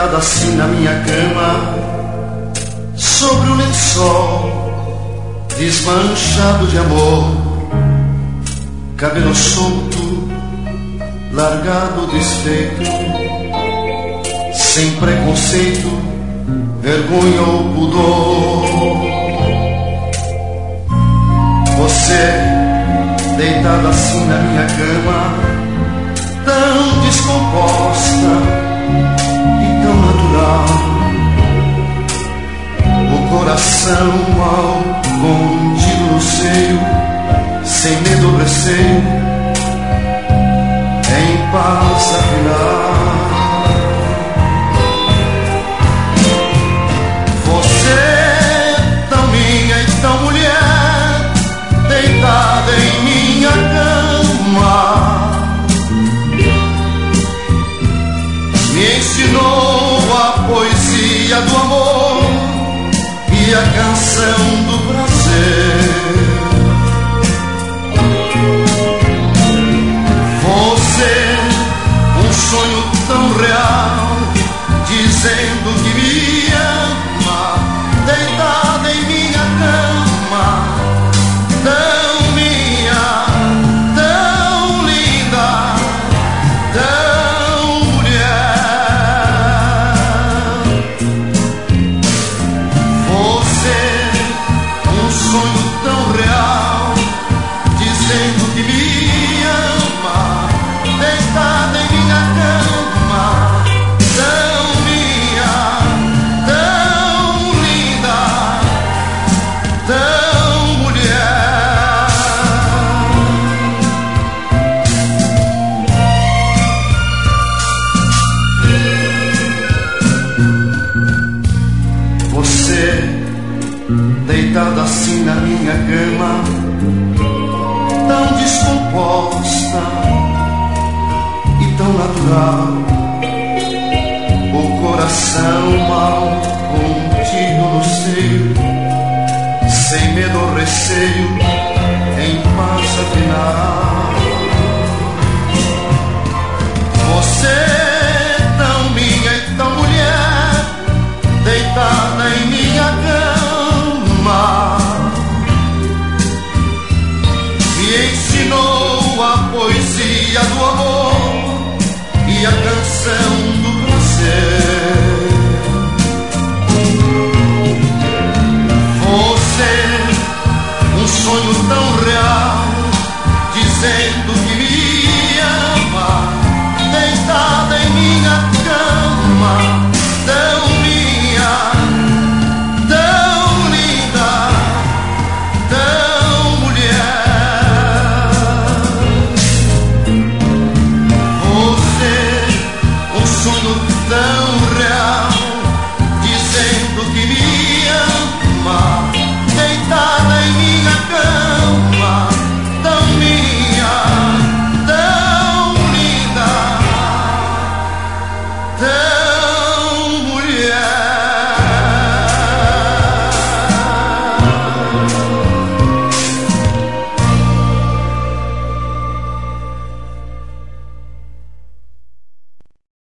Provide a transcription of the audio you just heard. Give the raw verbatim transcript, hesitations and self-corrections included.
deitada assim na minha cama, sobre o lençol desmanchado de amor, cabelo solto, largado, desfeito, sem preconceito, vergonha ou pudor. Você, deitada assim na minha cama, tão descomposta e tão natural, o coração mal contido no seio, sem medo ou receio, em paz afinal. Você, tão minha e tão mulher, deitada em minha cama, me ensinou a poesia do amor e a canção do prazer. Você, um sonho tão real, dizendo que me ama, deitada em minha cama, tão minha, tão linda, tão mulher. Você, um sonho tão real, dizendo que me ama, deitada em minha cama, tão minha, tão linda, tão mulher. Você, deitada assim na minha cama, tão descomposta e tão natural, o coração mal contido no seio, sem medo ou receio, em paz afinal. Você, tão minha e tão mulher, deitada em minha cama, me ensinou a poesia do amor e a canção do prazer. Você, um sonho tão real, dizendo que me ama, deitada em minha cama, tão minha, tão linda, tão mulher. Você, um sonho tão real, dizendo que me ama, deitada em minha cama, tão minha, tão linda, tão